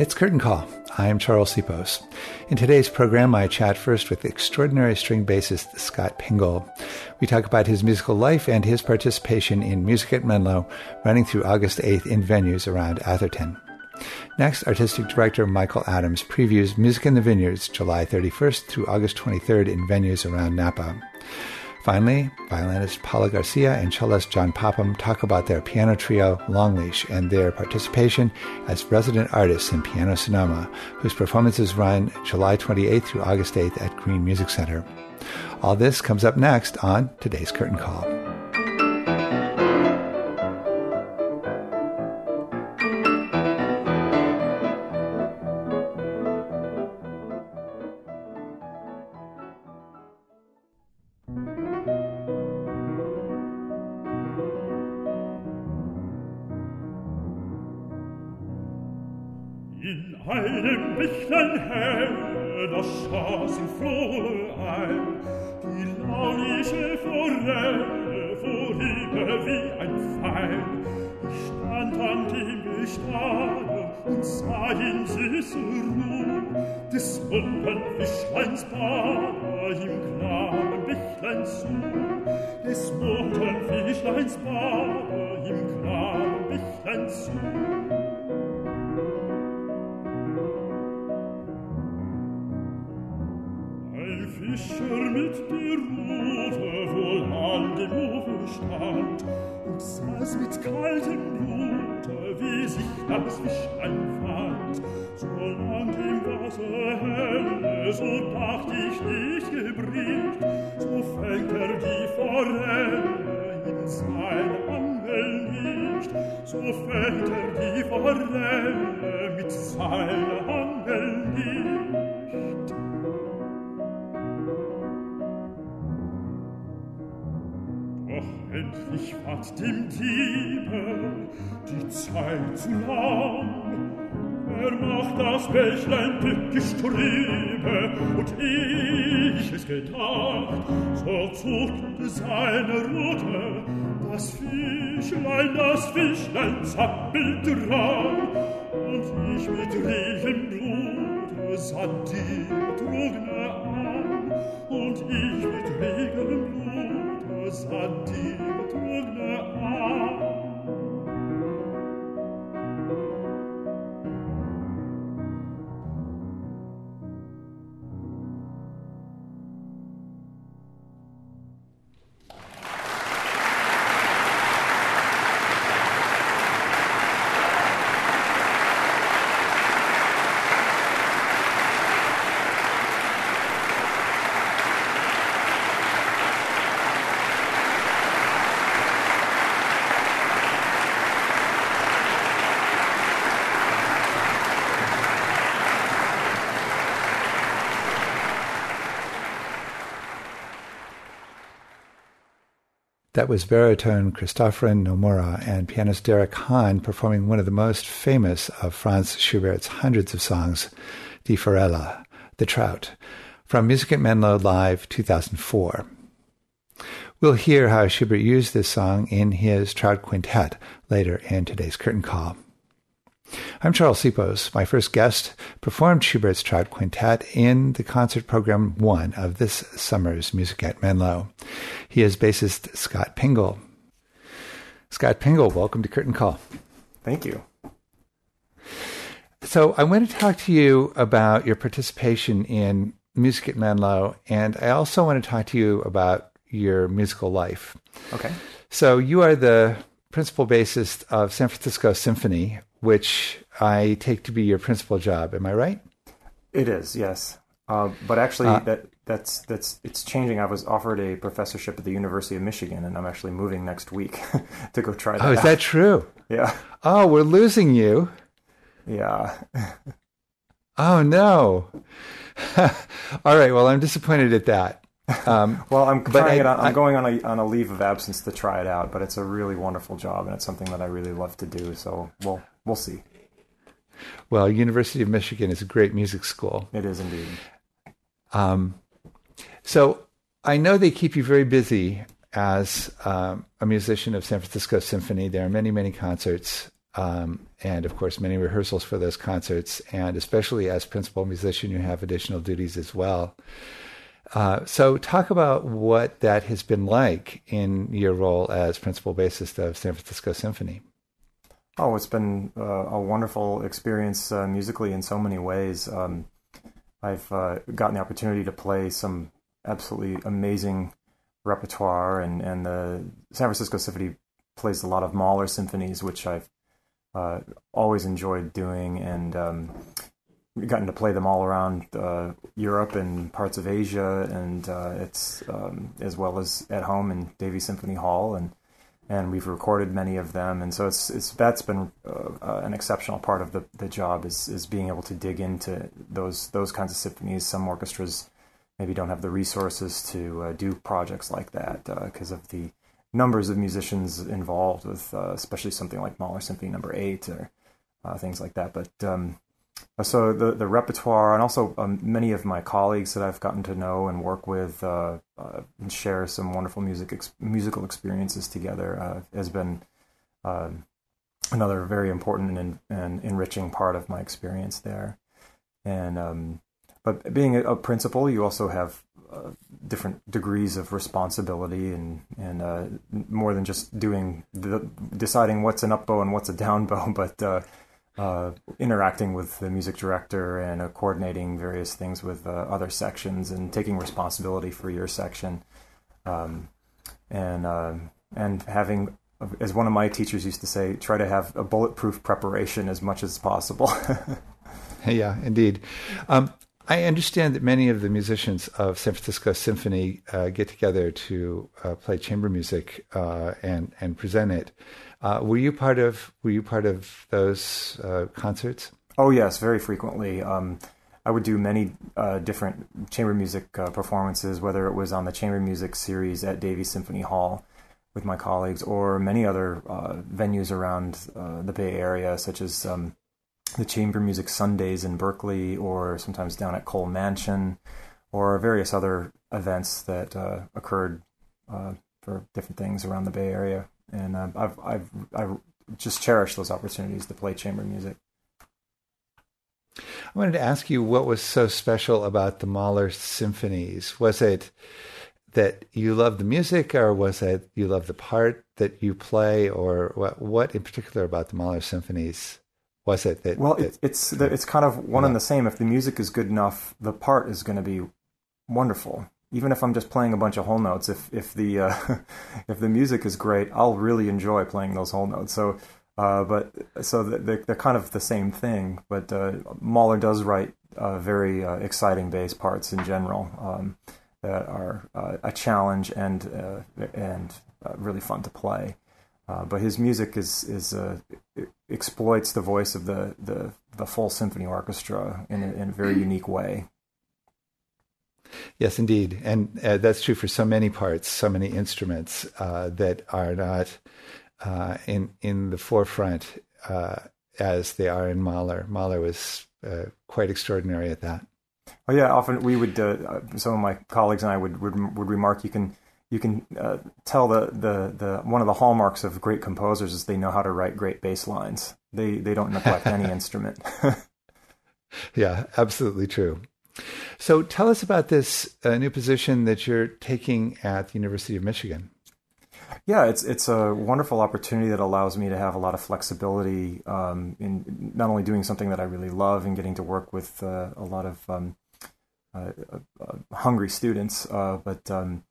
It's Curtain Call. I'm Charles Sipos. In today's program, I chat first with extraordinary string bassist Scott Pingle. We talk about his musical life and his participation in Music at Menlo, running through August 8th in venues around Atherton. Next, Artistic Director Michael Adams previews Music in the Vineyards, July 31st through August 23rd in venues around Napa. Finally, violinist Paula Garcia and cellist John Popham talk about their piano trio, Longleash, and their participation as resident artists in Piano Sonoma, whose performances run July 28th through August 8th at Green Music Center. All this comes up next on today's Curtain Call. In einem Bächlein hell, das saß in Flore ein, die launische Forelle vorüber wie ein Pfeil. Ich stand an dem Gestade und sah in süßer Ruh des bunten Fischleins Bade im klaren Bächlein zu, des bunten Fischleins Bade im klaren Bächlein zu. Fischer mit der Rute wohl an dem Ufer stand und saß mit kaltem Blute, wie sich das Fischlein fand. Solang im Wasser helle, so dacht ich nicht gebrieft, so fängt die Forelle in seine Angel nicht, so fängt die Forelle mit seiner Angel nicht. Endlich ward dem Diebe die Zeit zu lang. Macht das Bächlein tückisch trübe, und ich es gedacht, so zuckte seine Rute, das Fischlein zappelt dran, und ich mit regen Blute sah die Betrogene an, und ich mit regen Blute sah die Betrogene an. That was baritone Christopherin Nomura and pianist Derek Hahn performing one of the most famous of Franz Schubert's hundreds of songs, Die Forelle, The Trout, from Music at Menlo Live 2004. We'll hear how Schubert used this song in his Trout Quintet later in today's Curtain Call. I'm Charles Sipos. My first guest performed Schubert's Trout Quintet in the concert program 1 of this summer's Music at Menlo. He is bassist Scott Pingle. Scott Pingle, welcome to Curtain Call. Thank you. So I want to talk to you about your participation in Music at Menlo, and I also want to talk to you about your musical life. Okay. So you are the principal bassist of San Francisco Symphony, which I take to be your principal job. Am I right? It is, yes. But actually, it's changing. I was offered a professorship at the University of Michigan, and I'm actually moving next week to go try that out. Oh, is that true? Yeah. Oh, we're losing you. Yeah. Oh, no. All right. Well, I'm disappointed at that. Well, I'm going on a leave of absence to try it out, but it's a really wonderful job, and it's something that I really love to do. So we'll see. Well, University of Michigan is a great music school. It is indeed. So I know they keep you very busy as a musician of San Francisco Symphony. There are many, many concerts. and of course many rehearsals for those concerts. And especially as principal musician, you have additional duties as well. So talk about what that has been like in your role as principal bassist of San Francisco Symphony. Oh, it's been a wonderful experience musically in so many ways. I've gotten the opportunity to play some absolutely amazing repertoire, and the San Francisco Symphony plays a lot of Mahler symphonies, which I've always enjoyed doing, and gotten to play them all around Europe and parts of Asia, and it's as well as at home in Davies Symphony Hall, and we've recorded many of them, and so that's been an exceptional part of the job is being able to dig into those kinds of symphonies. Some orchestras maybe don't have the resources to do projects like that because of the numbers of musicians involved with, especially something like Mahler Symphony No. 8 or things like that. But so the repertoire, and also many of my colleagues that I've gotten to know and work with and share some wonderful musical experiences together has been another very important and enriching part of my experience there. And but being a principal, you also have different degrees of responsibility and more than just deciding what's an up bow and what's a down bow, but interacting with the music director and coordinating various things with other sections and taking responsibility for your section, and having, as one of my teachers used to say, try to have a bulletproof preparation as much as possible. Yeah, indeed. I understand that many of the musicians of San Francisco Symphony get together to play chamber music and present it. Were you part of those concerts? Oh yes, very frequently. I would do many different chamber music performances, whether it was on the chamber music series at Davies Symphony Hall with my colleagues, or many other venues around the Bay Area, such as the Chamber Music Sundays in Berkeley, or sometimes down at Cole Mansion, or various other events that occurred for different things around the Bay Area. And I've just cherished those opportunities to play chamber music. I wanted to ask you, what was so special about the Mahler symphonies? Was it that you loved the music, or was it you loved the part that you play, or what in particular about the Mahler symphonies was it that? Well, it's kind of one and the same. If the music is good enough, the part is going to be wonderful. Even if I'm just playing a bunch of whole notes, if the if the music is great, I'll really enjoy playing those whole notes. So, they're kind of the same thing. But Mahler does write very exciting bass parts in general that are a challenge and really fun to play. But his music exploits the voice of the full symphony orchestra in a very unique way. Yes, indeed. And that's true for so many parts, so many instruments that are not in the forefront as they are in Mahler. Mahler was quite extraordinary at that. Oh yeah, often we would, some of my colleagues and I would remark, you can tell the one of the hallmarks of great composers is they know how to write great bass lines. They don't neglect any instrument. Yeah, absolutely true. So tell us about this new position that you're taking at the University of Michigan. Yeah, it's a wonderful opportunity that allows me to have a lot of flexibility in not only doing something that I really love and getting to work with a lot of hungry students, but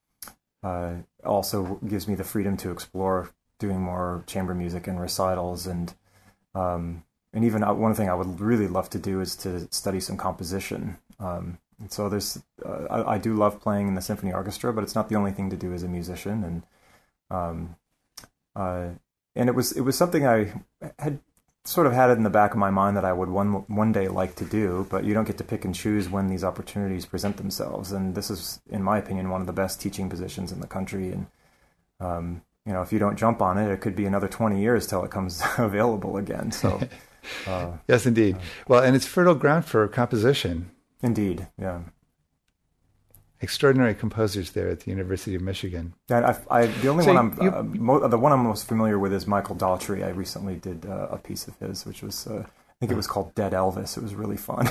also gives me the freedom to explore doing more chamber music and recitals, and even one thing I would really love to do is to study some composition. So there's I do love playing in the symphony orchestra, but it's not the only thing to do as a musician, and it was something I had sort of had it in the back of my mind that I would one day like to do, but you don't get to pick and choose when these opportunities present themselves. And this is, in my opinion, one of the best teaching positions in the country. And if you don't jump on it, it could be another 20 years till it comes available again. So, yes, indeed. Well, and it's fertile ground for composition. Indeed, yeah. extraordinary composers there at the University of Michigan. And the one I'm most familiar with is Michael Daughtry. I recently did a piece of his, which was I think it was called Dead Elvis. It was really fun.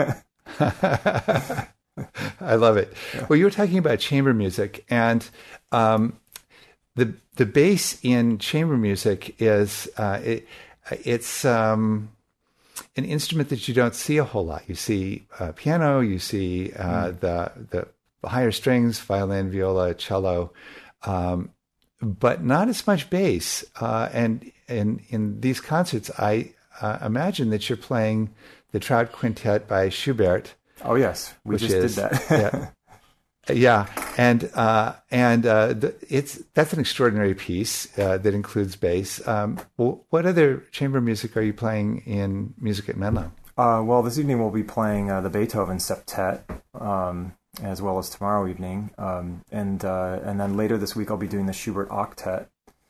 I love it. Yeah. Well, you were talking about chamber music, and the bass in chamber music is it's an instrument that you don't see a whole lot. You see piano, you see the higher strings, violin, viola, cello, but not as much bass. And in these concerts, I imagine that you're playing the Trout Quintet by Schubert. Oh yes, we just did that. Yeah, and that's an extraordinary piece that includes bass. What other chamber music are you playing in Music at Menlo? Well, this evening we'll be playing the Beethoven Septet, as well as tomorrow evening, and then later this week I'll be doing the Schubert Octet,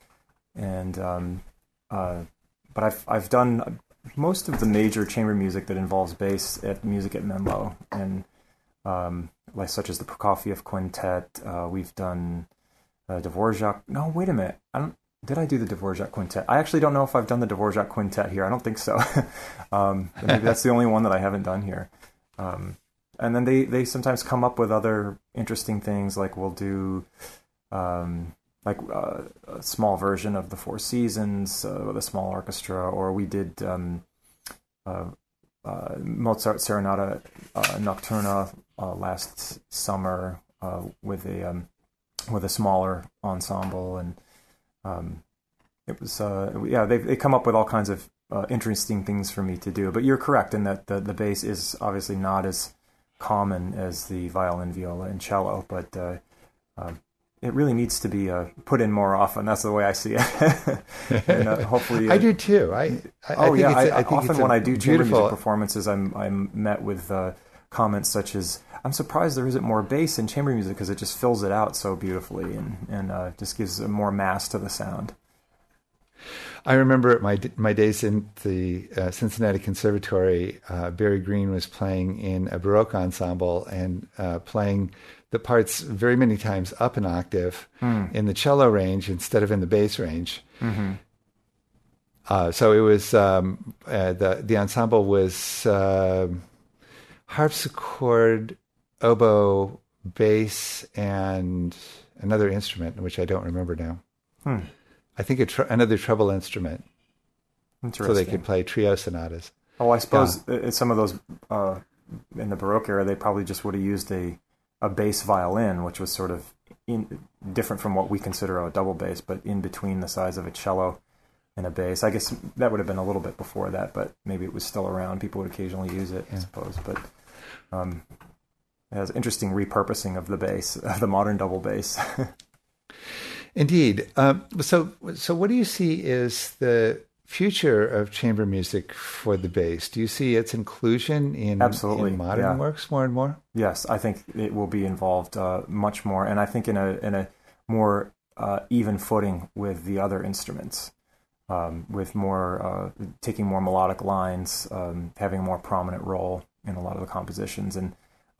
but I've done most of the major chamber music that involves bass at Music at Menlo, and such as the Prokofiev Quintet. We've done Dvorak. No, wait a minute. Did I do the Dvorak Quintet? I actually don't know if I've done the Dvorak Quintet here. I don't think so. Maybe that's the only one that I haven't done here. And then they sometimes come up with other interesting things, like we'll do a small version of the Four Seasons with a small orchestra, or we did Mozart Serenata Nocturna last summer with a smaller ensemble, and it was they come up with all kinds of interesting things for me to do. But you're correct in that the bass is obviously not as common as the violin, viola, and cello, but it really needs to be put in more often. That's the way I see it. And, hopefully, I do too. I think often when I do chamber music performances, I'm met with comments such as, "I'm surprised there isn't more bass in chamber music because it just fills it out so beautifully and just gives more mass to the sound." I remember my days in the Cincinnati Conservatory, Barry Green was playing in a Baroque ensemble and playing the parts very many times up an octave in the cello range instead of in the bass range. Mm-hmm. So it was the ensemble was harpsichord, oboe, bass, and another instrument, which I don't remember now. I think another treble instrument. Interesting. So they could play trio sonatas. Oh, I suppose some of those in the Baroque era, they probably just would have used a bass violin, which was sort of different from what we consider a double bass, but in between the size of a cello and a bass. I guess that would have been a little bit before that, but maybe it was still around. People would occasionally use it, I suppose. But it has interesting repurposing of the bass, the modern double bass. Indeed. So what do you see is the future of chamber music for the bass? Do you see its inclusion in modern works more and more? Yes, I think it will be involved much more, and I think in a more even footing with the other instruments, with more taking more melodic lines, having a more prominent role in a lot of the compositions. And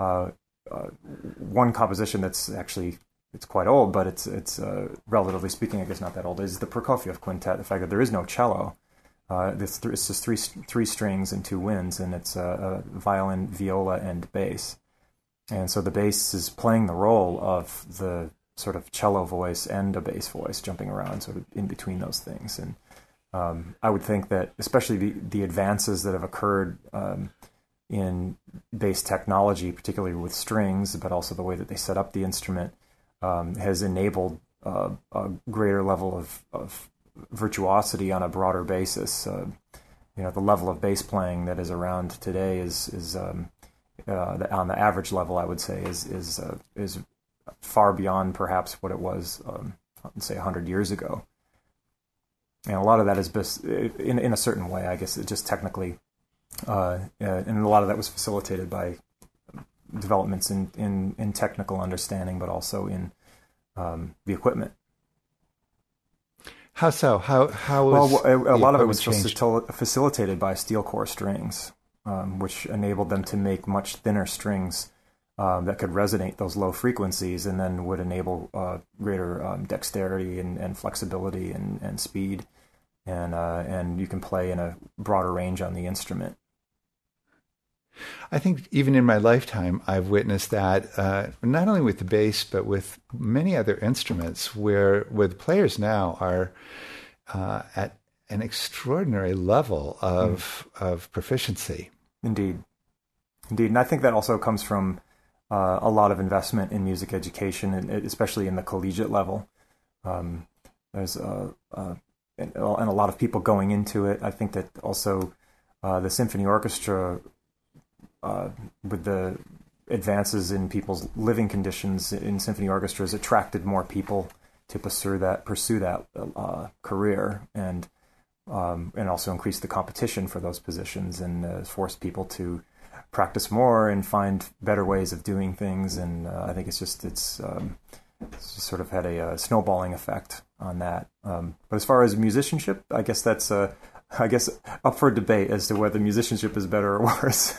one composition that's actually, it's quite old, but it's relatively speaking, I guess not that old, is the Prokofiev Quintet. The fact that there is no cello. It's just three strings and two winds, and it's a violin, viola, and bass. And so the bass is playing the role of the sort of cello voice and a bass voice, jumping around sort of in between those things. And I would think that especially the advances that have occurred in bass technology, particularly with strings, but also the way that they set up the instrument, has enabled a greater level of virtuosity on a broader basis. The level of bass playing that is around today is on the average level, I would say, is far beyond perhaps what it was, say 100 years ago. And a lot of that is in a certain way, I guess, it just technically, and a lot of that was facilitated by developments in technical understanding, but also in the equipment. How so? How was a lot of it was facilitated by steel core strings, which enabled them to make much thinner strings that could resonate those low frequencies, and then would enable greater dexterity and flexibility and speed, and you can play in a broader range on the instrument. I think even in my lifetime, I've witnessed that not only with the bass, but with many other instruments where the players now are at an extraordinary level of proficiency. Indeed. And I think that also comes from a lot of investment in music education, and especially in the collegiate level. There's and a lot of people going into it. I think that also the symphony orchestra, with the advances in people's living conditions in symphony orchestras, attracted more people to pursue that career, and also increased the competition for those positions, and forced people to practice more and find better ways of doing things. And I think it's just sort of had a snowballing effect on that. But as far as musicianship, I guess that's up for debate as to whether musicianship is better or worse.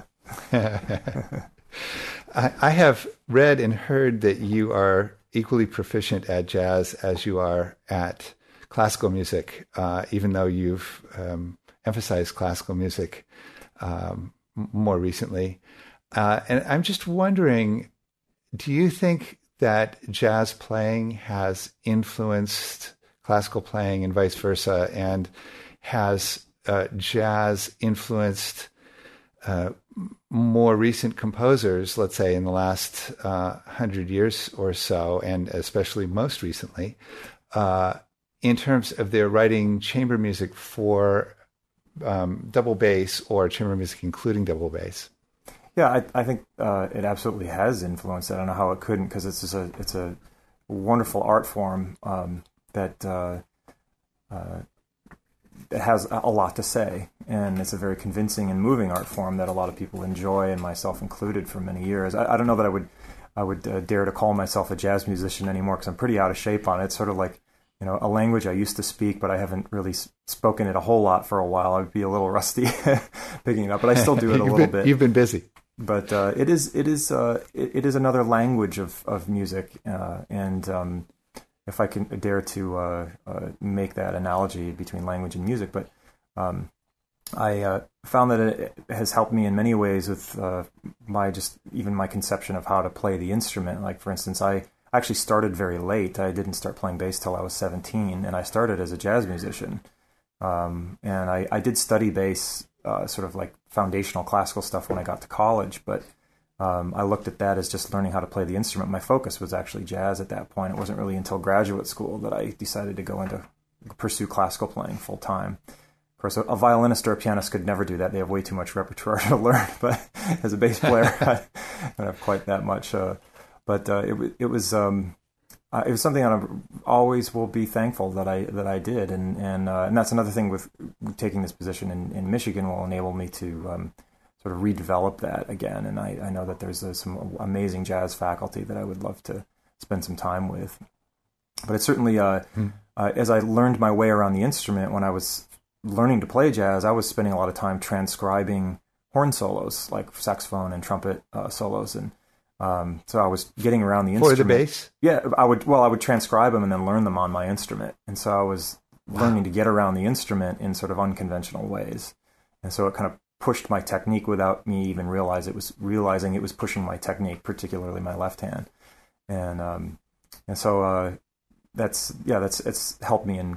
I have read and heard that you are equally proficient at jazz as you are at classical music, even though you've emphasized classical music more recently. And I'm just wondering, do you think that jazz playing has influenced classical playing and vice versa? And has jazz influenced more recent composers, let's say in the last 100 years or so, and especially most recently, in terms of their writing chamber music for double bass or chamber music including double bass? Yeah, I think it absolutely has influenced. I don't know how it couldn't, because it's a wonderful art form that has a lot to say, and it's a very convincing and moving art form that a lot of people enjoy, and myself included, for many years. I don't know that I would dare to call myself a jazz musician anymore, because I'm pretty out of shape on it. It's sort of like, a language I used to speak, but I haven't really spoken it a whole lot for a while. I'd be a little rusty picking it up, but I still do it a little bit. You've been busy. But it is another language of music, and if I can dare to make that analogy between language and music. But I found that it has helped me in many ways with my conception of how to play the instrument. Like, for instance, I actually started very late. I didn't start playing bass till I was 17, and I started as a jazz musician. And I did study bass, sort of like foundational classical stuff, when I got to college, but I looked at that as just learning how to play the instrument. My focus was actually jazz at that point. It wasn't really until graduate school that I decided to pursue classical playing full time. Of course, a violinist or a pianist could never do that. They have way too much repertoire to learn. But as a bass player, I don't have quite that much. But it was something I always will be thankful that I did, and that's another thing with taking this position in Michigan will enable me to sort of redevelop that again. And I know that there's some amazing jazz faculty that I would love to spend some time with. But it certainly, as I learned my way around the instrument, when I was learning to play jazz, I was spending a lot of time transcribing horn solos, like saxophone and trumpet solos, and so I was getting around the instrument. For the bass? Yeah, I would transcribe them and then learn them on my instrument. And so I was learning to get around the instrument in sort of unconventional ways. And so it kind of pushed my technique without me even realizing it was pushing my technique, particularly my left hand. And so it's helped me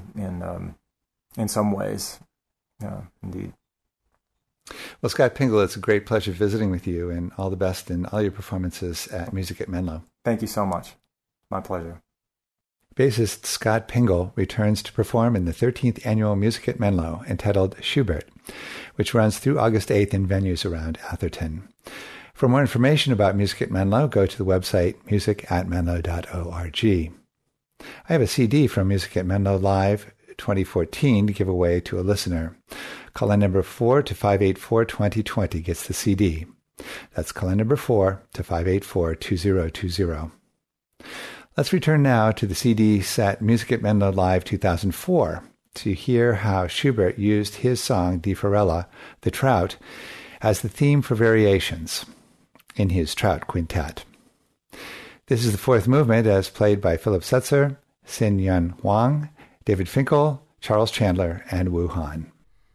in some ways. Yeah, indeed. Well, Scott Pingle, it's a great pleasure visiting with you, and all the best in all your performances at Music at Menlo. Thank you so much. My pleasure. Bassist Scott Pingle returns to perform in the 13th Annual Music at Menlo, entitled Schubert, which runs through August 8th in venues around Atherton. For more information about Music at Menlo, go to the website musicatmenlo.org. I have a CD from Music at Menlo Live 2014 to give away to a listener. Call in number 4 to 584-2020 gets the CD. That's call in number 4 to 584-2020. Let's return now to the CD set Music at Menlo Live 2004 to hear how Schubert used his song Die Forelle, the Trout, as the theme for Variations. in his Trout Quintet. This is the fourth movement as played by Philip Setzer, Sin-Yun Huang, David Finkel, Charles Chandler, and Wu Han.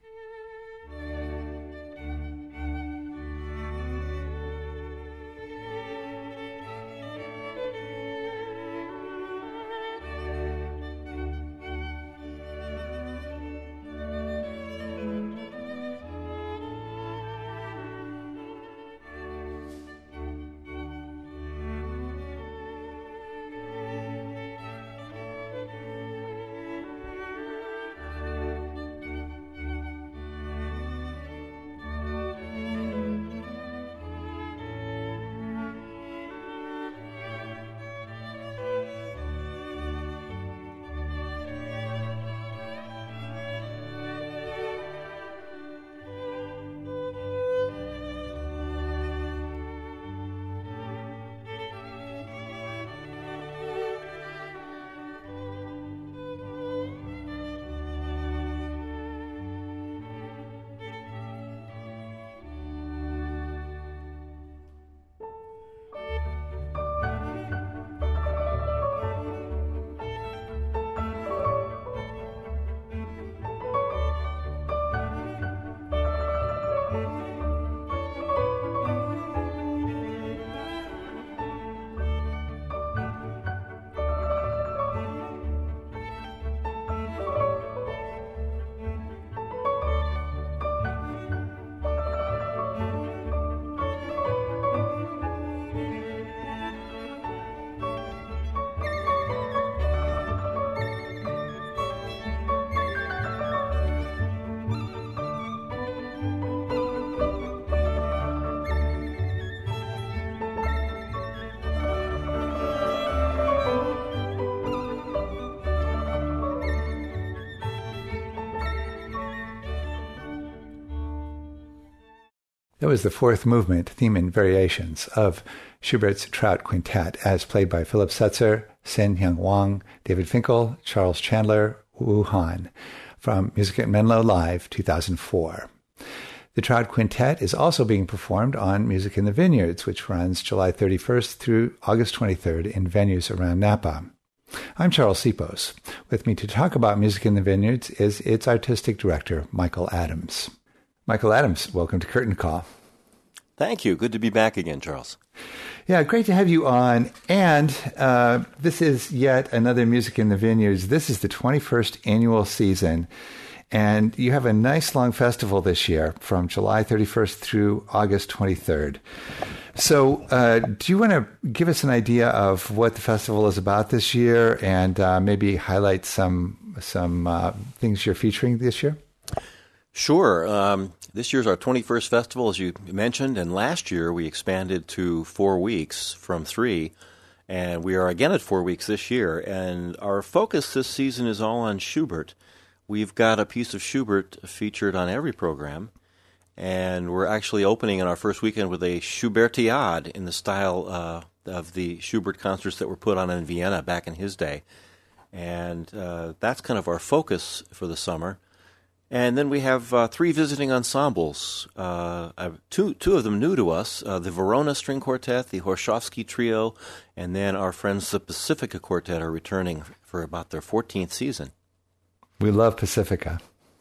That was the fourth movement, theme and variations, of Schubert's Trout Quintet, as played by Philip Setzer, Sin-Yun Huang, David Finkel, Charles Chandler, Wu Han, from Music at Menlo Live, 2004. The Trout Quintet is also being performed on Music in the Vineyards, which runs July 31st through August 23rd in venues around Napa. I'm Charles Sipos. With me to talk about Music in the Vineyards is its artistic director, Michael Adams. Michael Adams, welcome to Curtain Call. Thank you. Good to be back again, Charles. Yeah, great to have you on. And this is yet another Music in the Vineyards. This is the 21st annual season. And you have a nice long festival this year from July 31st through August 23rd. So do you want to give us an idea of what the festival is about this year and maybe highlight some things you're featuring this year? Sure. This year's our 21st festival, as you mentioned, and last year we expanded to 4 weeks from 3, and we are again at 4 weeks this year. And our focus this season is all on Schubert. We've got a piece of Schubert featured on every program, and we're actually opening in our first weekend with a Schubertiade in the style of the Schubert concerts that were put on in Vienna back in his day. And that's kind of our focus for the summer. And then we have 3 visiting ensembles, two of them new to us, the Verona String Quartet, the Horshovsky Trio, and then our friends the Pacifica Quartet are returning for about their 14th season. We love Pacifica.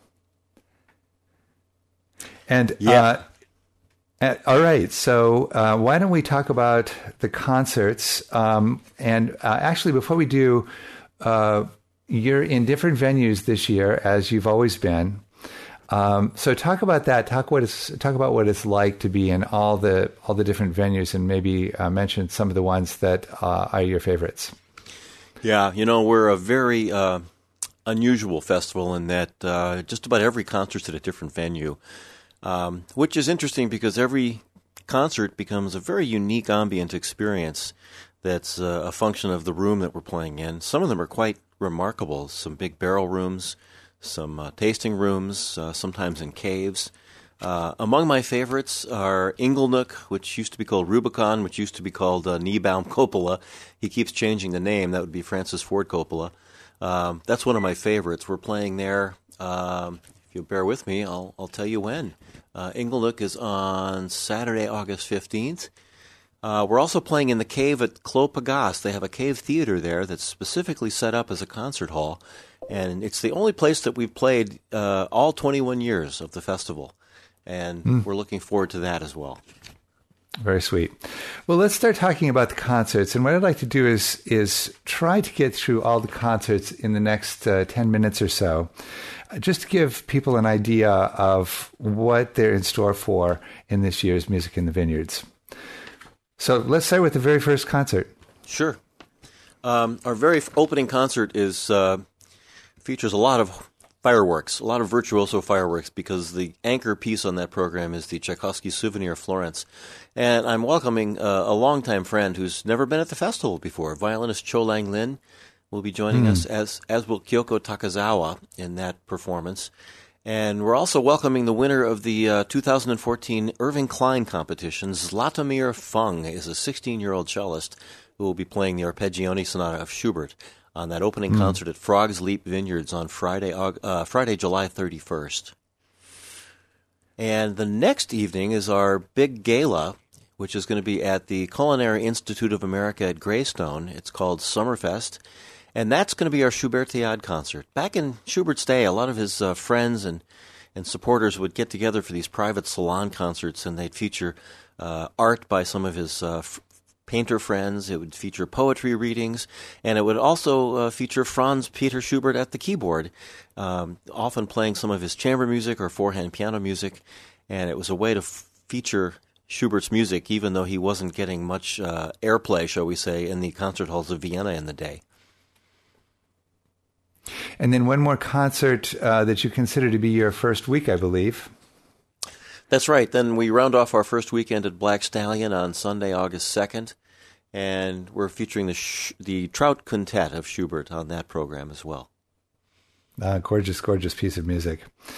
And yeah. All right, so why don't we talk about the concerts? And actually, before we do, you're in different venues this year, as you've always been. So talk about that. Talk about what it's like to be in all the different venues, and maybe mention some of the ones that are your favorites. Yeah, we're a very unusual festival in that just about every concert's at a different venue, which is interesting because every concert becomes a very unique ambient experience that's a function of the room that we're playing in. Some of them are quite remarkable, some big barrel rooms, some tasting rooms, sometimes in caves. Among my favorites are Inglenook, which used to be called Rubicon, which used to be called Niebaum Coppola. He keeps changing the name. That would be Francis Ford Coppola. That's one of my favorites. We're playing there. If you'll bear with me, I'll tell you when. Inglenook is on Saturday, August 15th. We're also playing in the cave at Clos Pegase. They have a cave theater there that's specifically set up as a concert hall, and it's the only place that we've played all 21 years of the festival, and we're looking forward to that as well. Very sweet. Well, let's start talking about the concerts. And what I'd like to do is try to get through all the concerts in the next 10 minutes or so, just to give people an idea of what they're in store for in this year's Music in the Vineyards. So let's start with the very first concert. Sure. Our very opening concert features a lot of fireworks, a lot of virtuoso fireworks, because the anchor piece on that program is the Tchaikovsky Souvenir Florence. And I'm welcoming a longtime friend who's never been at the festival before. Violinist Cho Lang Lin will be joining us, as will Kyoko Takazawa in that performance. And we're also welcoming the winner of the 2014 Irving Klein competition. Zlatomir Fung is a 16-year-old cellist who will be playing the Arpeggione Sonata of Schubert on that opening concert at Frog's Leap Vineyards on Friday, July 31st. And the next evening is our big gala, which is going to be at the Culinary Institute of America at Greystone. It's called Summerfest, and that's going to be our Schubertiade concert. Back in Schubert's day, a lot of his friends and supporters would get together for these private salon concerts, and they'd feature art by some of his painter friends. It would feature poetry readings, and it would also feature Franz Peter Schubert at the keyboard, often playing some of his chamber music or four-hand piano music, and it was a way to feature Schubert's music, even though he wasn't getting much airplay, shall we say, in the concert halls of Vienna in the day. And then one more concert that you consider to be your first week, I believe. That's right. Then we round off our first weekend at Black Stallion on Sunday, August 2nd, and we're featuring the Trout Quintet of Schubert on that program as well. Gorgeous, gorgeous piece of music.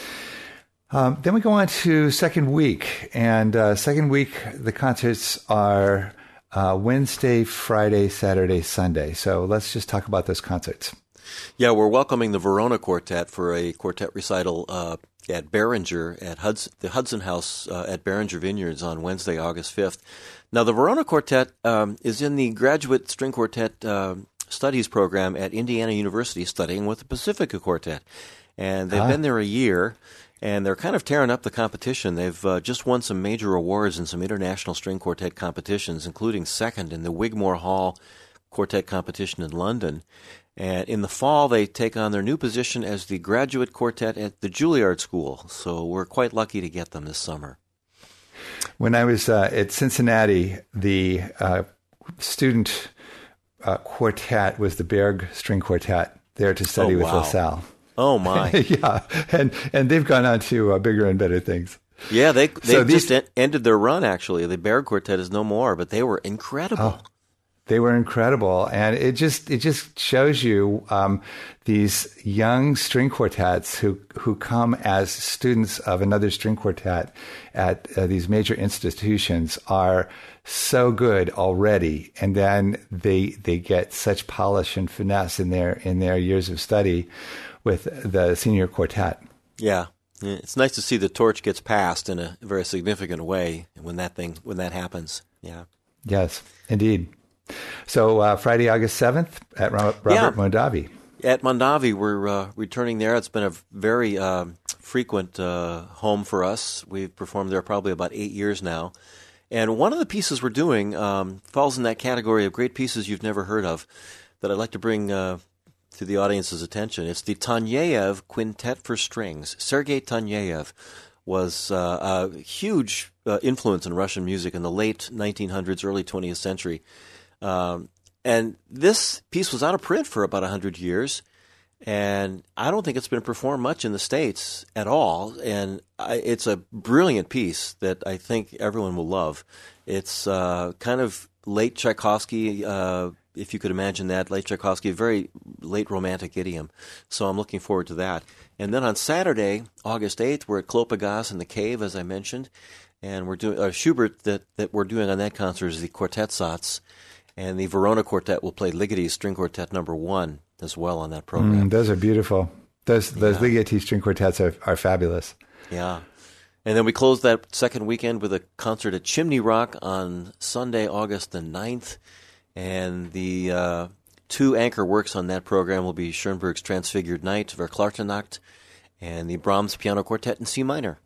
Then we go on to second week, and second week the concerts are Wednesday, Friday, Saturday, Sunday. So let's just talk about those concerts. Yeah, we're welcoming the Verona Quartet for a quartet recital at Behringer, at the Hudson House at Behringer Vineyards on Wednesday, August 5th. Now, the Verona Quartet is in the Graduate String Quartet Studies program at Indiana University, studying with the Pacifica Quartet. And they've been there a year, and they're kind of tearing up the competition. They've just won some major awards in some international string quartet competitions, including second in the Wigmore Hall Quartet competition in London. And in the fall, they take on their new position as the graduate quartet at the Juilliard School. So we're quite lucky to get them this summer. When I was at Cincinnati, the student quartet was the Berg String Quartet there to study with LaSalle. Oh, my. Yeah, and they've gone on to bigger and better things. Yeah, they just ended their run, actually. The Berg Quartet is no more, but they were incredible. Oh. They were incredible, and it just shows you these young string quartets who come as students of another string quartet at these major institutions are so good already, and then they get such polish and finesse in their years of study with the senior quartet. Yeah, it's nice to see the torch gets passed in a very significant way when that happens. Yeah. Yes, indeed. So Friday, August 7th at Robert Mondavi. At Mondavi, we're returning there. It's been a very frequent home for us. We've performed there probably about 8 years now. And one of the pieces we're doing falls in that category of great pieces you've never heard of that I'd like to bring to the audience's attention. It's the Taneyev Quintet for Strings. Sergei Taneyev was a huge influence in Russian music in the late 1900s, early 20th century. And this piece was out of print for about 100 years, and I don't think it's been performed much in the States at all, and it's a brilliant piece that I think everyone will love. It's kind of late Tchaikovsky, if you could imagine that, late Tchaikovsky, very late romantic idiom, so I'm looking forward to that. And then on Saturday, August 8th, we're at Clos Pegase in the Cave, as I mentioned, and we're doing Schubert that we're doing on that concert is the Quartet Satz. And the Verona Quartet will play Ligeti's String Quartet No. 1 as well on that program. Those are beautiful. Those Ligeti string quartets are fabulous. Yeah. And then we close that second weekend with a concert at Chimney Rock on Sunday, August the 9th. And the two anchor works on that program will be Schoenberg's Transfigured Night, Verklärte and the Brahms Piano Quartet in C minor.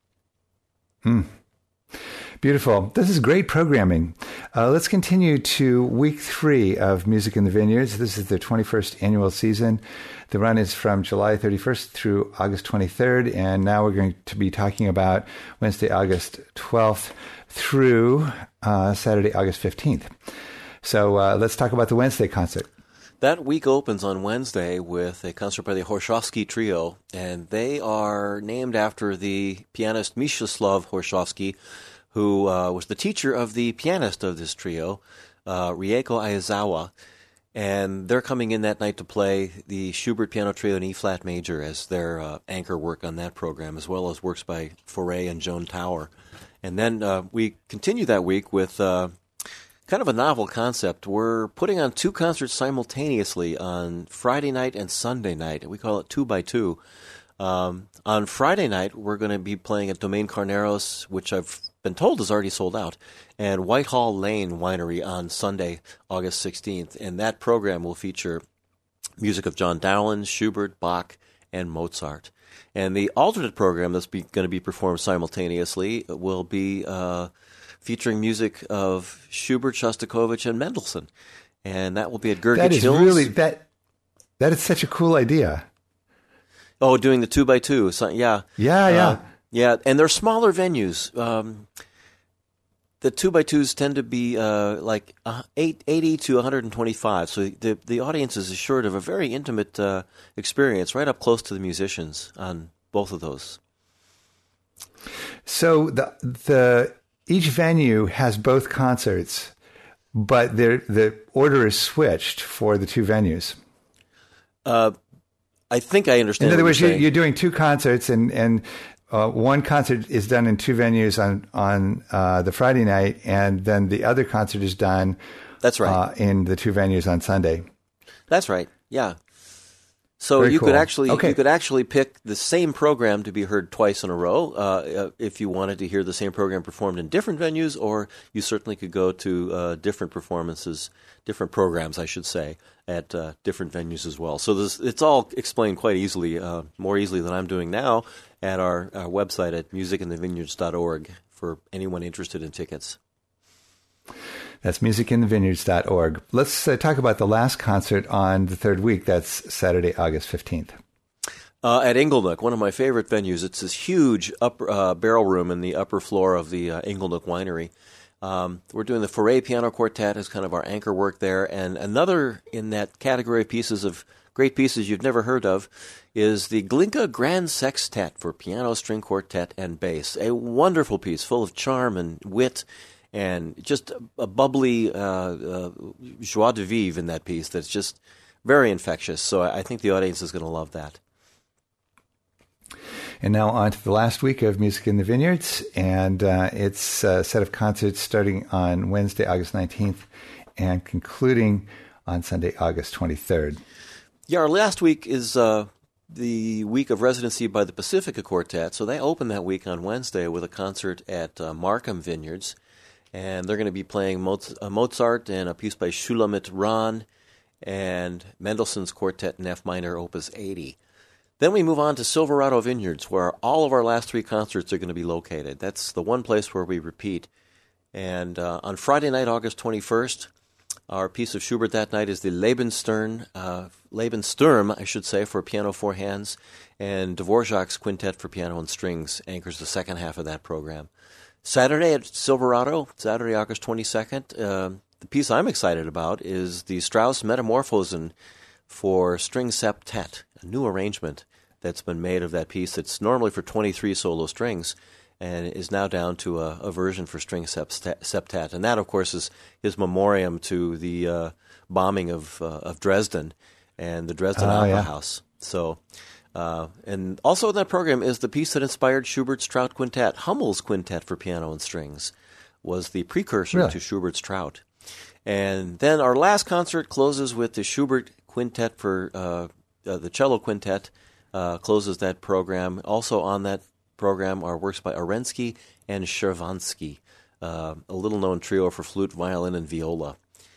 Beautiful. This is great programming. Let's continue to week 3 of Music in the Vineyards. This is the 21st annual season. The run is from July 31st through August 23rd, and now we're going to be talking about Wednesday, August 12th through Saturday, August 15th. So let's talk about the Wednesday concert. That week opens on Wednesday with a concert by the Horszowski Trio, and they are named after the pianist Mieczysław Horszowski, who was the teacher of the pianist of this trio, Rieko Aizawa. And they're coming in that night to play the Schubert Piano Trio in E-flat major as their anchor work on that program, as well as works by Fauré and Joan Tower. And then we continue that week with kind of a novel concept. We're putting on 2 concerts simultaneously on Friday night and Sunday night. We call it 2x2. On Friday night, we're going to be playing at Domaine Carneros, which I've been told is already sold out, and Whitehall Lane Winery on Sunday, August 16th. And that program will feature music of John Dowland, Schubert, Bach, and Mozart. And the alternate program that's going to be performed simultaneously will be featuring music of Schubert, Shostakovich, and Mendelssohn. And that will be at Gergich Hills. That is such a cool idea. Oh, doing the 2x2. So, yeah. Yeah, and they're smaller venues. The 2x2s tend to be like 80 to 125, so the audience is assured of a very intimate experience, right up close to the musicians on both of those. So the each venue has both concerts, but the order is switched for the 2 venues. I think I understand. In other words, you're doing 2 concerts, and one concert is done in 2 venues on the Friday night, and then the other concert is done. That's right. In the 2 venues on Sunday. That's right. Yeah. So Very you cool. could actually Okay. you could actually pick the same program to be heard twice in a row if you wanted to hear the same program performed in different venues, or you certainly could go to different performances, different programs, I should say, at different venues as well. So it's all explained quite easily, more easily than I'm doing now, at our website at musicinthevineyards.org for anyone interested in tickets. That's musicinthevineyards.org. Let's talk about the last concert on the 3rd week. That's Saturday, August 15th. At Inglenook, one of my favorite venues. It's this huge upper barrel room in the upper floor of the Inglenook Winery. We're doing the Fauré Piano Quartet as kind of our anchor work there. And another in that category of pieces of great pieces you've never heard of is the Glinka Grand Sextet for piano, string quartet, and bass. A wonderful piece full of charm and wit, and just a bubbly joie de vivre in that piece that's just very infectious. So I think the audience is going to love that. And now on to the last week of Music in the Vineyards, and it's a set of concerts starting on Wednesday, August 19th, and concluding on Sunday, August 23rd. Yeah, our last week is the week of residency by the Pacifica Quartet, so they open that week on Wednesday with a concert at Markham Vineyards. And they're going to be playing Mozart and a piece by Shulamit Ran and Mendelssohn's Quartet in F minor, Opus 80. Then we move on to Silverado Vineyards, where all of our last 3 concerts are going to be located. That's the one place where we repeat. And on Friday night, August 21st, our piece of Schubert that night is the Lebenssturm, I should say, for piano 4 hands, and Dvorak's Quintet for piano and strings anchors the second half of that program. Saturday at Silverado, Saturday, August 22nd, the piece I'm excited about is the Strauss Metamorphosen for string septet, a new arrangement that's been made of that piece that's normally for 23 solo strings and is now down to a version for string septet. And that, of course, is his memoriam to the bombing of Dresden and the Dresden Opera House. So... and also in that program is the piece that inspired Schubert's Trout Quintet. Hummel's Quintet for piano and strings was the precursor to Schubert's Trout. And then our last concert closes with the Schubert Quintet for the cello quintet, closes that program. Also on that program are works by Arensky and Chervansky, a little-known trio for flute, violin, and viola.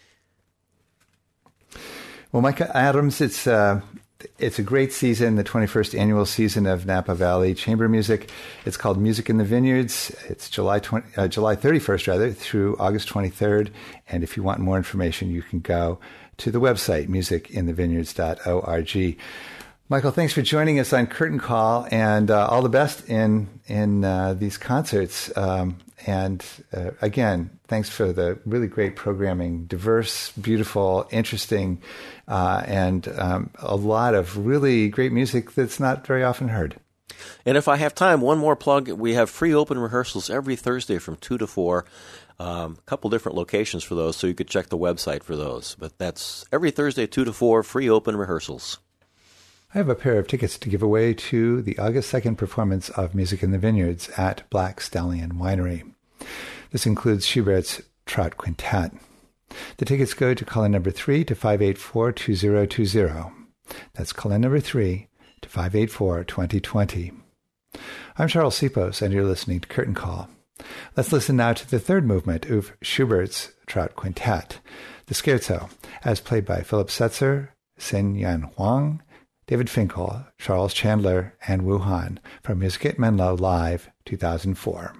Well, Mike Adams, it's a great season, the 21st annual season of Napa Valley Chamber Music. It's called Music in the Vineyards. It's July 31st, through August 23rd. And if you want more information, you can go to the website, musicinthevineyards.org. Michael, thanks for joining us on Curtain Call, and all the best in these concerts. Again, thanks for the really great programming, diverse, beautiful, interesting, and a lot of really great music that's not very often heard. And if I have time, one more plug. We have free open rehearsals every Thursday from 2 to 4. A couple different locations for those, so you could check the website for those. But that's every Thursday, 2 to 4, free open rehearsals. I have a pair of tickets to give away to the August 2nd performance of Music in the Vineyards at Black Stallion Winery. This includes Schubert's Trout Quintet. The tickets go to call-in number 3 to 584-2020. That's call-in number 3 to 584-2020. I'm Charles Sipos, and you're listening to Curtain Call. Let's listen now to the third movement of Schubert's Trout Quintet, the Scherzo, as played by Philip Setzer, Sin Yan Huang, David Finkel, Charles Chandler, and Wu Han from Music at Menlo Live 2004.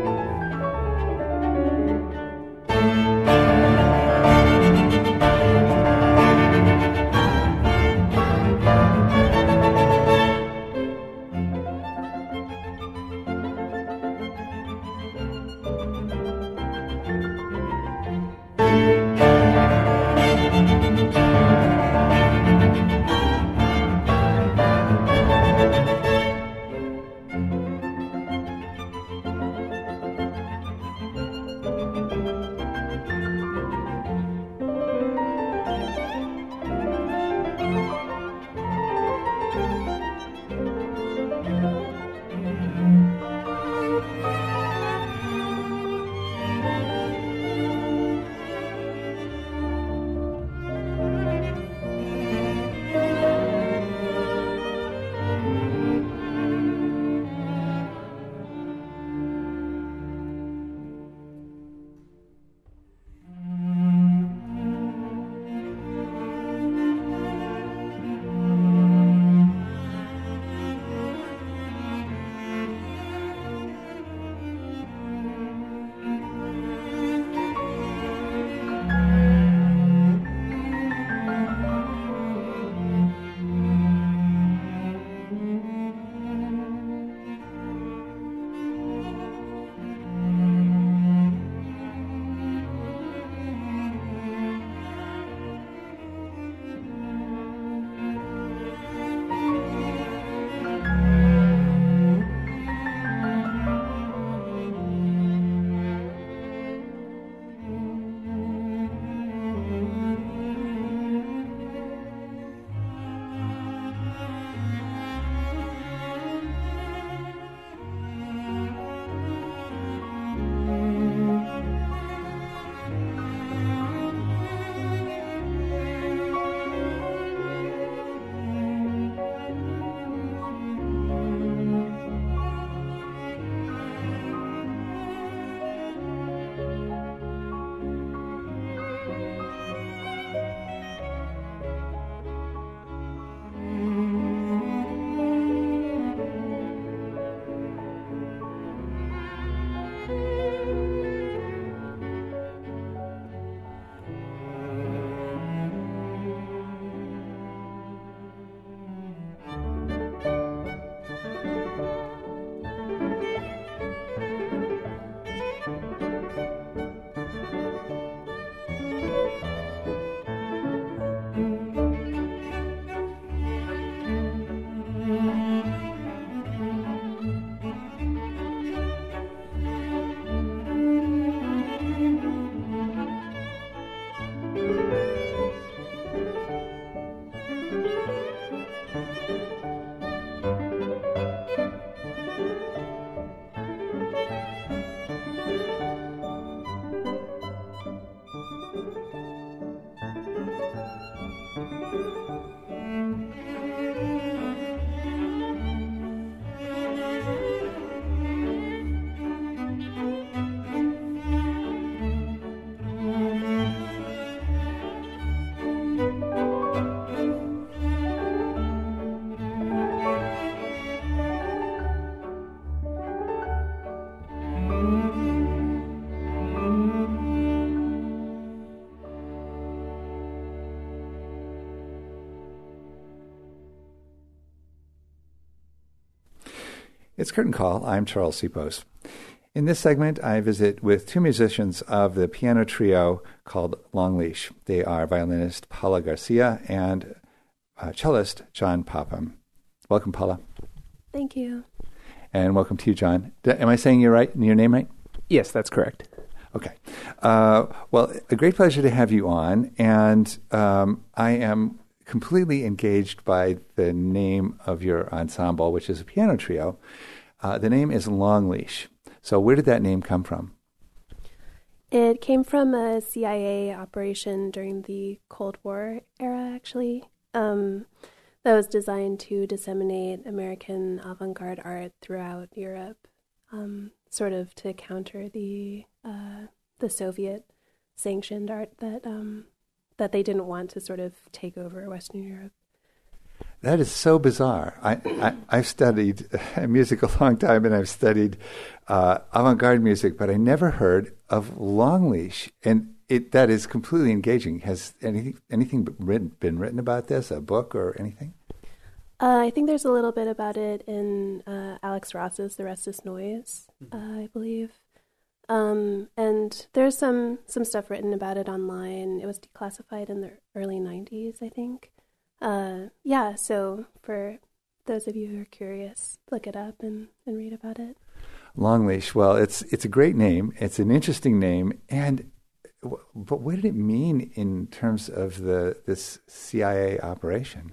It's Curtain Call. I'm Charles Sipos. In this segment, I visit with two musicians of the piano trio called Long Leash. They are violinist Paula Garcia and cellist John Popham. Welcome, Paula. Thank you. And welcome to you, John. Am I saying your name right? Yes, that's correct. Okay. Well, a great pleasure to have you on. And I am completely engaged by the name of your ensemble, which is a piano trio. The name is Long Leash. So where did that name come from? It came from a CIA operation during the Cold War era, actually, that was designed to disseminate American avant-garde art throughout Europe, sort of to counter the Soviet-sanctioned art that they didn't want to sort of take over Western Europe. That is so bizarre. I've studied music a long time, and I've studied avant-garde music, but I never heard of Longleash, and that is completely engaging. Has anything been written about this, a book or anything? I think there's a little bit about it in Alex Ross's The Rest Is Noise, I believe. And there's some stuff written about it online. It was declassified in the early 90s, I think. So for those of you who are curious, look it up and read about it. Longleash, well, it's a great name. It's an interesting name. But what did it mean in terms of this CIA operation?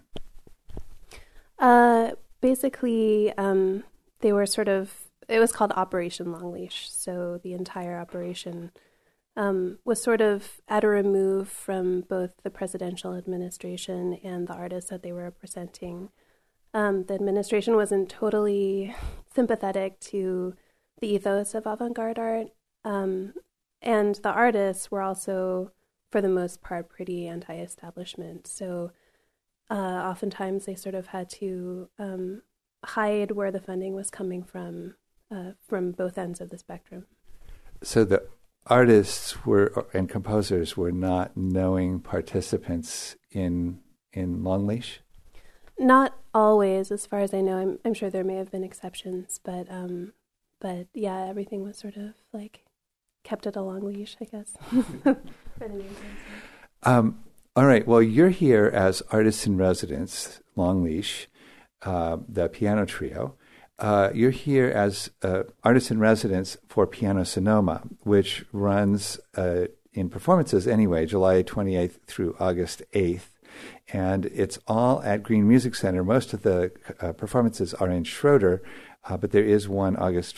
Basically, they were it was called Operation Longleash. So the entire operation was sort of at a remove from both the presidential administration and the artists that they were representing. The administration wasn't totally sympathetic to the ethos of avant-garde art, and the artists were also, for the most part, pretty anti-establishment. So oftentimes they sort of had to hide where the funding was coming from both ends of the spectrum. So the artists and composers were not knowing participants in Longleash? Not always, as far as I know. I'm sure there may have been exceptions, but yeah, everything was sort of like kept at a long leash, I guess. For the name. All right. Well, you're here as artists in residence, Longleash, the piano trio. You're here as artists in residence for Piano Sonoma, which runs in performances anyway, July 28th through August 8th. And it's all at Green Music Center. Most of the performances are in Schroeder, but there is one August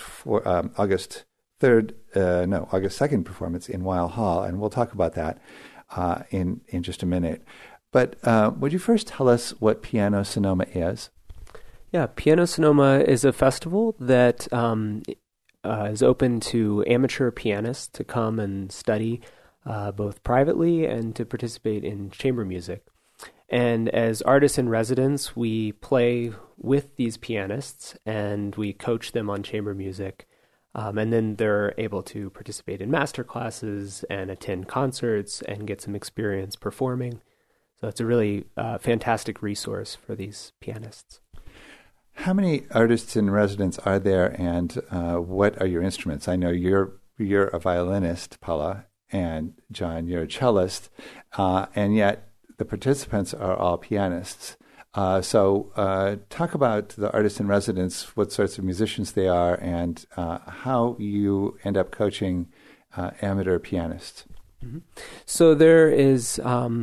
2nd performance in Weill Hall, and we'll talk about that in just a minute. But would you first tell us what Piano Sonoma is? Yeah, Piano Sonoma is a festival that is open to amateur pianists to come and study both privately and to participate in chamber music. And as artists in residence, we play with these pianists and we coach them on chamber music. And then they're able to participate in master classes and attend concerts and get some experience performing. So it's a really fantastic resource for these pianists. How many artists in residence are there, and what are your instruments? I know you're a violinist, Paula, and John, you're a cellist, and yet the participants are all pianists. So talk about the artists in residence, what sorts of musicians they are, and how you end up coaching amateur pianists. Mm-hmm. So there is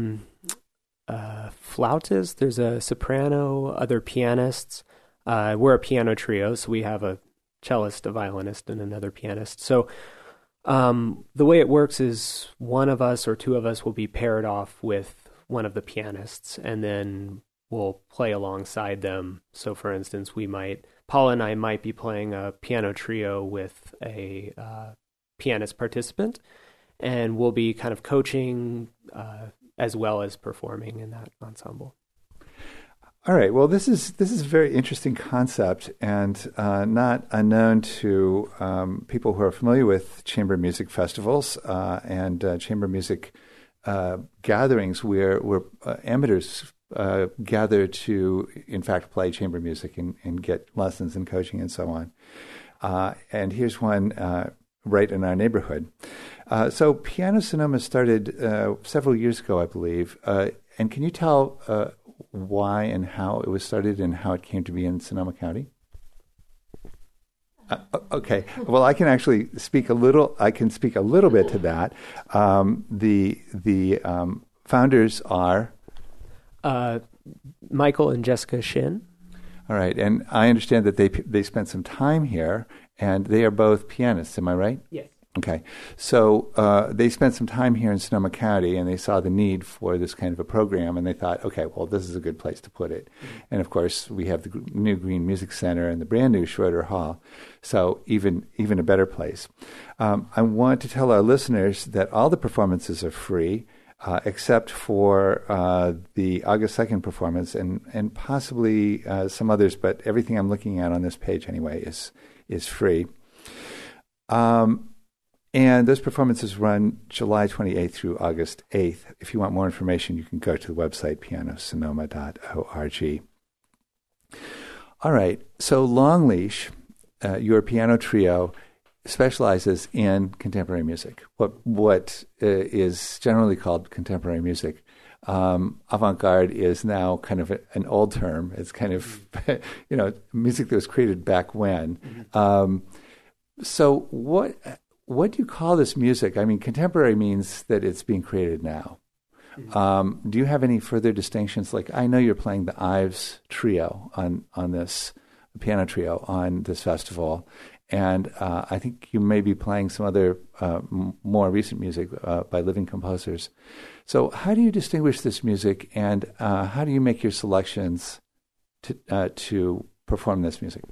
flautist, there's a soprano, other pianists. We're a piano trio, so we have a cellist, a violinist, and another pianist. So the way it works is one of us or two of us will be paired off with one of the pianists, and then we'll play alongside them. So, for instance, Paula and I might be playing a piano trio with a pianist participant, and we'll be kind of coaching as well as performing in that ensemble. All right. Well, this is a very interesting concept, and not unknown to people who are familiar with chamber music festivals and chamber music gatherings where amateurs gather to, in fact, play chamber music and get lessons and coaching and so on. And here's one right in our neighborhood. So Piano Sonoma started several years ago, I believe. And can you tell why and how it was started and how it came to be in Sonoma County? Okay. Well, I can actually speak a little. I can speak a little bit to that. The founders are Michael and Jessica Shin. All right, and I understand that they spent some time here, and they are both pianists. Am I right? Yes. Okay, so they spent some time here in Sonoma County, and they saw the need for this kind of a program, and they thought, okay, well, this is a good place to put it. Mm-hmm. And of course, we have the new Green Music Center and the brand new Schroeder Hall, so even a better place. I want to tell our listeners that all the performances are free. except for the August 2nd performance and possibly some others, but everything I'm looking at on this page anyway is free. And those performances run July 28th through August 8th. If you want more information, you can go to the website pianosonoma.org. All right, so Longleash, your piano trio, specializes in contemporary music, what is generally called contemporary music. Avant-garde is now kind of an old term. It's kind of, music that was created back when. So what do you call this music? I mean, contemporary means that it's being created now. Do you have any further distinctions? Like, I know you're playing the Ives trio on this piano trio on this festival, and I think you may be playing some other more recent music by living composers. So how do you distinguish this music, and how do you make your selections to perform this music?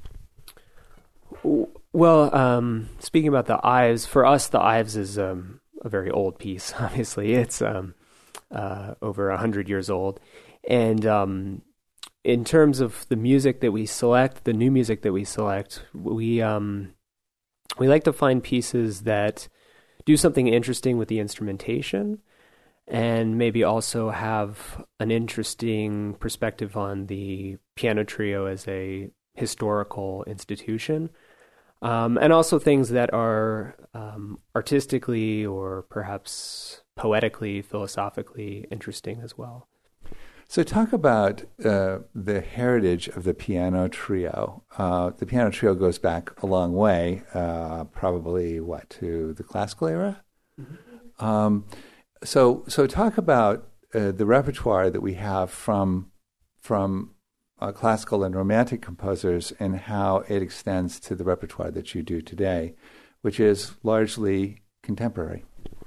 Well, speaking about the Ives, for us, the Ives is a very old piece, obviously. It's over 100 years old. And in terms of the music that we select, the new music that we select, we like to find pieces that do something interesting with the instrumentation and maybe also have an interesting perspective on the piano trio as a historical institution. And also things that are artistically or perhaps poetically, philosophically interesting as well. So talk about the heritage of the piano trio. The piano trio goes back a long way, probably, to the classical era? Mm-hmm. So talk about the repertoire that we have from classical and romantic composers and how it extends to the repertoire that you do today, which is largely contemporary.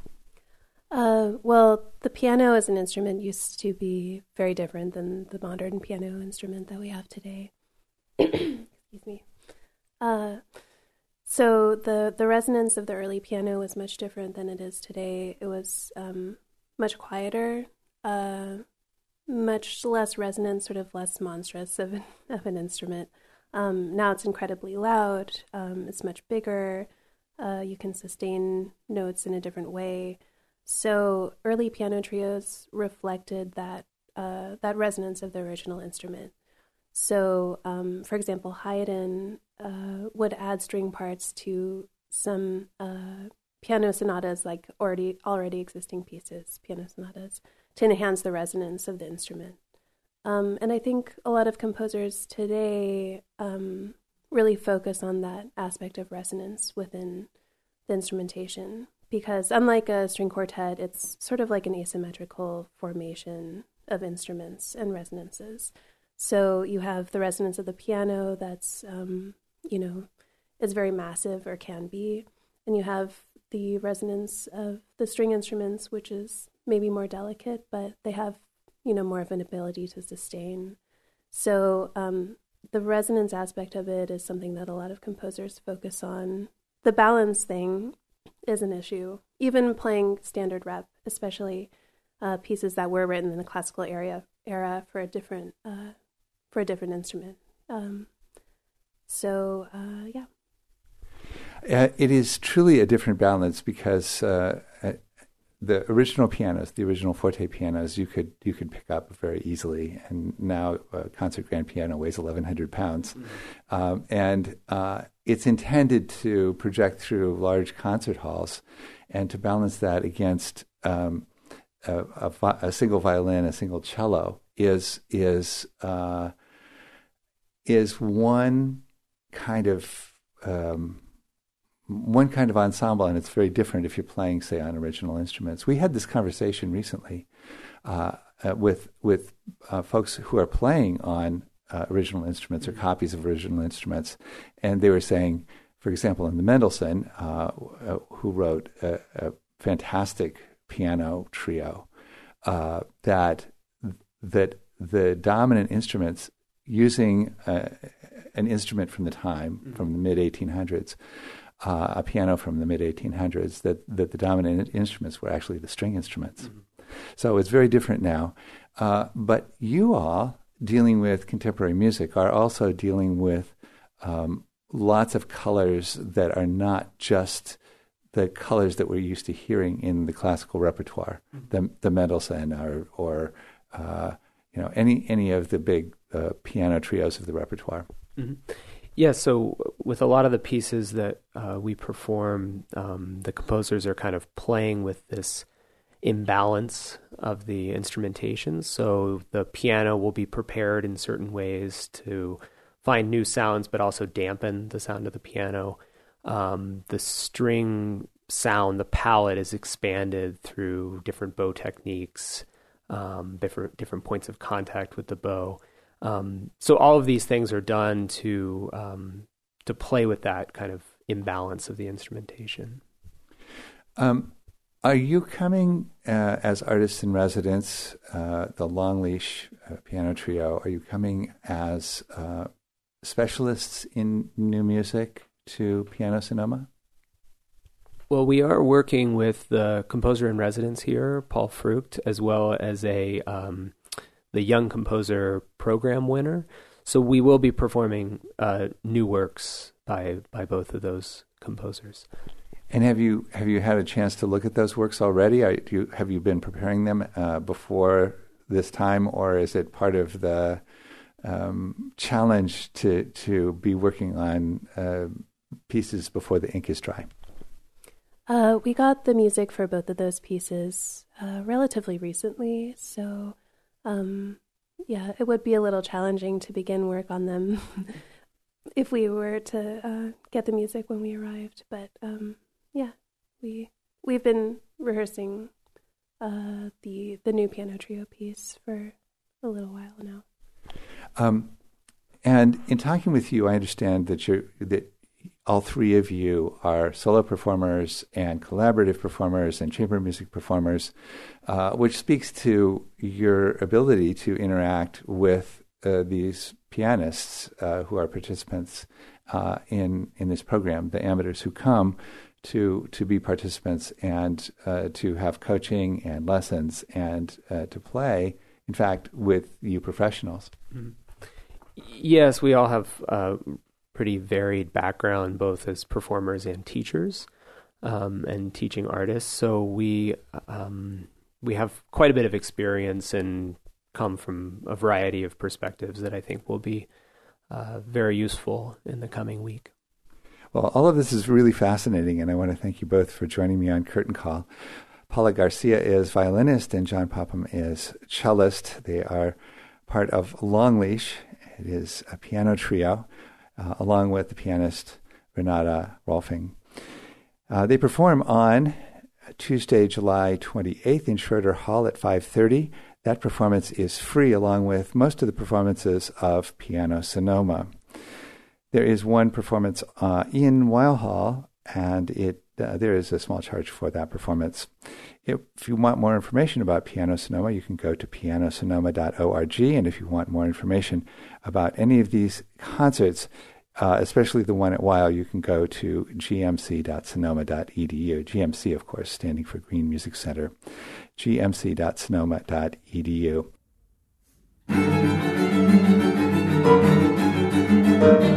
Well, the piano as an instrument used to be very different than the modern piano instrument that we have today. Excuse me. So the resonance of the early piano was much different than it is today. It was much quieter, much less resonant, sort of less monstrous of an instrument. Now it's incredibly loud. It's much bigger. You can sustain notes in a different way. So early piano trios reflected that resonance of the original instrument. So, for example, Haydn would add string parts to some piano sonatas, like already existing pieces, piano sonatas, to enhance the resonance of the instrument. And I think a lot of composers today really focus on that aspect of resonance within the instrumentation, because unlike a string quartet, it's sort of like an asymmetrical formation of instruments and resonances. So you have the resonance of the piano that's, is very massive or can be, and you have the resonance of the string instruments, which is maybe more delicate, but they have, more of an ability to sustain. So the resonance aspect of it is something that a lot of composers focus on. The balance thing is an issue. Even playing standard rep, especially pieces that were written in the classical era for a different instrument. Yeah. It is truly a different balance because the original pianos, the original forte pianos, you could pick up very easily, and now a concert grand piano weighs 1,100 pounds, and it's intended to project through large concert halls, and to balance that against a single violin, a single cello is one kind of ensemble, and it's very different if you're playing, say, on original instruments. We had this conversation recently with folks who are playing on original instruments or copies of original instruments, and they were saying, for example, in the Mendelssohn, who wrote a fantastic piano trio, that the dominant instruments, using an instrument from the time, from the mid-1800s, a piano from the mid-1800s, that the dominant instruments were actually the string instruments. So it's very different now. But you all, dealing with contemporary music, are also dealing with lots of colors that are not just the colors that we're used to hearing in the classical repertoire, the Mendelssohn or any of the big piano trios of the repertoire. Mm-hmm. Yeah, so with a lot of the pieces that we perform, the composers are kind of playing with this imbalance of the instrumentation. So the piano will be prepared in certain ways to find new sounds, but also dampen the sound of the piano. The string sound, the palette is expanded through different bow techniques, different points of contact with the bow. So all of these things are done to play with that kind of imbalance of the instrumentation. Are you coming as artists in residence, the Longleash Piano Trio? Are you coming as specialists in new music to Piano Sonoma? Well, we are working with the composer in residence here, Paul Frucht, as well as the Young Composer Program winner. So we will be performing new works by both of those composers. And have you had a chance to look at those works already? Have you been preparing them before this time, or is it part of the challenge to be working on pieces before the ink is dry? We got the music for both of those pieces relatively recently, so it would be a little challenging to begin work on them if we were to get the music when we arrived. But we've been rehearsing the new piano trio piece for a little while now. And in talking with you, I understand that all three of you are solo performers and collaborative performers and chamber music performers, which speaks to your ability to interact with these pianists who are participants in this program, the amateurs who come to be participants and to have coaching and lessons and to play, in fact, with you professionals. Mm-hmm. Yes, we all have pretty varied background, both as performers and teachers, and teaching artists. So we have quite a bit of experience and come from a variety of perspectives that I think will be very useful in the coming week. Well, all of this is really fascinating, and I want to thank you both for joining me on Curtain Call. Paula Garcia is violinist, and John Popham is cellist. They are part of Longleash. It is a piano trio, along with the pianist Renata Rolfing. They perform on Tuesday, July 28th in Schroeder Hall at 5:30. That performance is free, along with most of the performances of Piano Sonoma. There is one performance in Weil Hall, and there is a small charge for that performance. If you want more information about Piano Sonoma, you can go to pianosonoma.org, and if you want more information about any of these concerts, especially the one at Weil, you can go to gmc.sonoma.edu. GMC, of course, standing for Green Music Center. gmc.sonoma.edu.